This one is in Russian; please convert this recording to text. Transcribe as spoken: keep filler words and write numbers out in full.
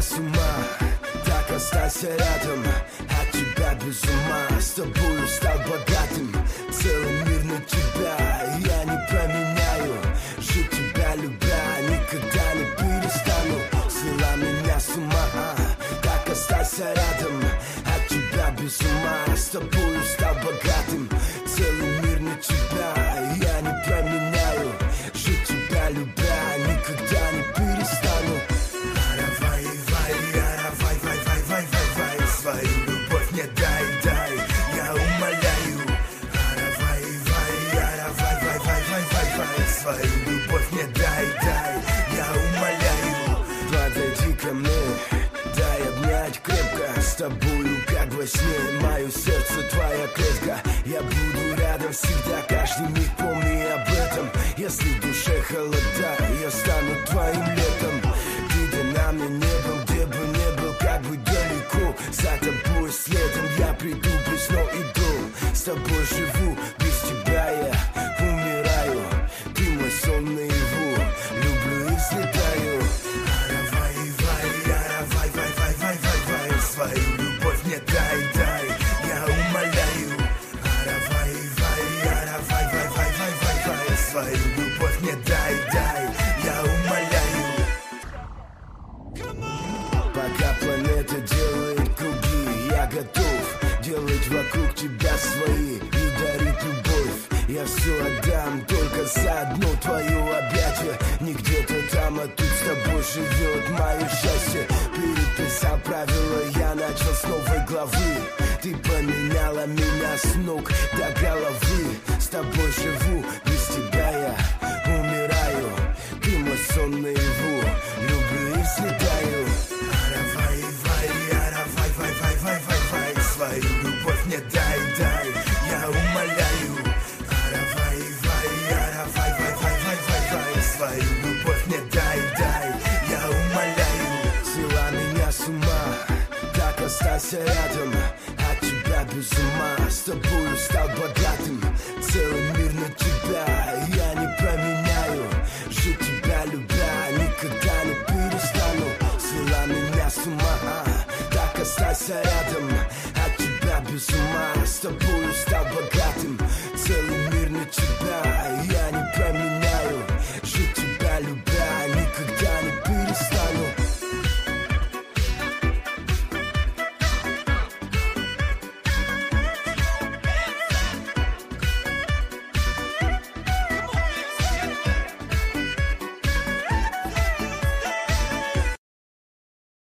с ума, так останься рядом. От тебя без ума, с тобою стал богатым. Целый мир на тебя я не променяю. Жить тебя любя, никогда не перестану. Свела меня с ума, так останься рядом. От тебя без ума, с тобою стал богатым. Целый мир на тебя я не променяю. Жить тебя любя, никогда не перестану. Аравай, вай, аравай, вай, вай, вай, вай, вай. Свою любовь мне дай, дай, я умоляю. Аравай, вай, аравай, вай, вай, вай, вай, вай. Свою любовь мне дай, дай, я умоляю. Подойди ко мне, дай обнять крепко. С тобою как во сне, мое сердце твоя клетка. Я буду рядом всегда, каждый миг помни об этом. Если в душе холода, я стану твоим летом. Ты для меня небом, где бы не был, как бы далеко. За тобой следом я приду, весной иду. С тобой живу, без тебя я умираю. Ты мой сон наяву, люблю и взлетаю. Аравай, вай, аравай, вай, вай, вай, вай, вай. Свою любовь мне дай, дай, я умоляю. Аравай, вай, аравай, вай, вай, вай, вай, вай. Свою любовь мне дай, дай, я умоляю. Пока планета делает круги, я готов делать вокруг тебя свои и дарить любовь. Я все отдам только за одно твое объятие. Не где-то там, а тут с тобой живет мое счастье. Переписал правила, я начал с новой главы. Ты поменяла меня с ног до головы. С тобой живу, без тебя я умираю. Ты мой сон наяву, люблю и взлетаю. Аравай, вай, аравай, вай, вай, вай, вай, вай. Свою любовь мне дай, дай, я умоляю. Аравай, вай, аравай, вай, вай, вай, вай, вай. Свою любовь мне дай, дай, я умоляю. Свела меня с ума, так останься рядом. От тебя без ума, с тобою стал богатым. Целый мир на тебя я не променяю. Жить тебя любя, никогда не перестану. Свела меня с ума, так останься рядом. От тебя без ума, с тобою стал богатым. Целый мир на тебя я не променяю. Жить тебя любя, никогда